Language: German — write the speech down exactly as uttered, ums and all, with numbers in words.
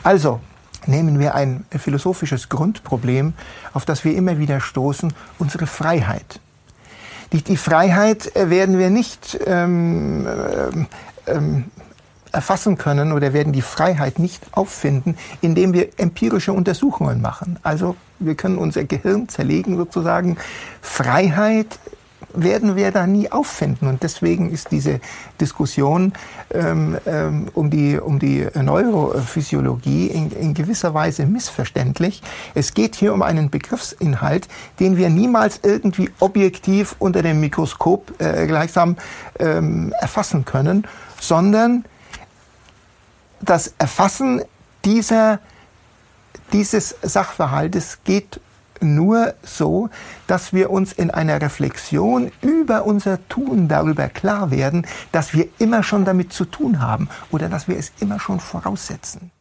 Also, nehmen wir ein philosophisches Grundproblem, auf das wir immer wieder stoßen, unsere Freiheit. Die, die Freiheit werden wir nicht ähm, ähm, erfassen können oder werden die Freiheit nicht auffinden, indem wir empirische Untersuchungen machen. Also wir können unser Gehirn zerlegen sozusagen. Freiheit werden wir da nie auffinden. Und deswegen ist diese Diskussion ähm, ähm, um die, um die Neurophysiologie in, in gewisser Weise missverständlich. Es geht hier um einen Begriffsinhalt, den wir niemals irgendwie objektiv unter dem Mikroskop äh, gleichsam ähm, erfassen können, sondern das Erfassen dieser, dieses Sachverhaltes geht nur so, dass wir uns in einer Reflexion über unser Tun darüber klar werden, dass wir immer schon damit zu tun haben oder dass wir es immer schon voraussetzen.